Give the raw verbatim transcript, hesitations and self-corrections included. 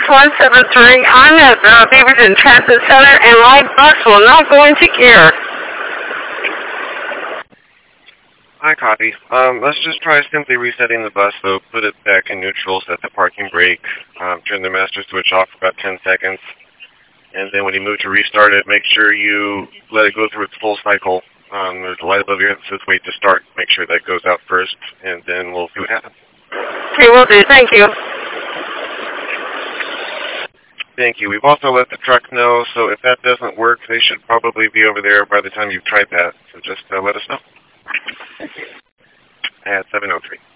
one seven three. I'm at uh, Beaverton Transit Center, and my bus will not go into gear. Hi, copy. Um, let's just try simply resetting the bus, though. Put it back in neutral, set the parking brake, um, turn the master switch off for about ten seconds, and then when you move to restart it, make sure you let it go through its full cycle. Um, there's a light above your head that says wait to start. Make sure that goes out first, and then we'll see what happens. Okay, will do. Thank you. Thank you. We've also let the truck know, so if that doesn't work, they should probably be over there by the time you've tried that. So just uh, let us know. At seven oh three.